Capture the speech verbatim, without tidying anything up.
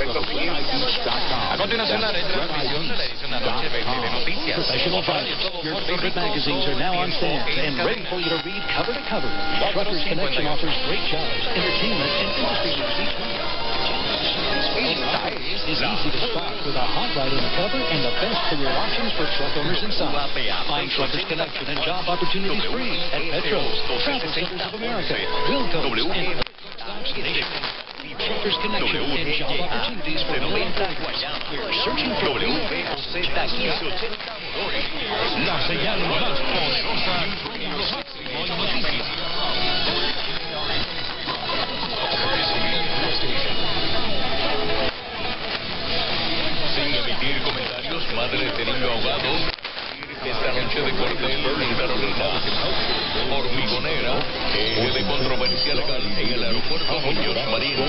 A continuación, la retransmisión de la edición anoche de Noticias. Professional fighters, your favorite magazines are now on stand and ready for you to read cover to cover. Truckers Connection offers great jobs, entertainment, and industry news each week. It's easy to spot with a hot light on the cover and the best career options for truck owners inside. Find Truckers Connection and job opportunities free at Petros, Travel Centers of America, Wilco, and stops nationwide. Truckers Connection and job opportunities for William Factors. We're searching for W Z La señal más poderosa y lo máximo en noticias. Sin emitir comentarios, madre de niño ahogado. Esta noche de cuartel en Carolina. Hormigonera. Eje de controversia legal en el aeropuerto Muñoz Marín.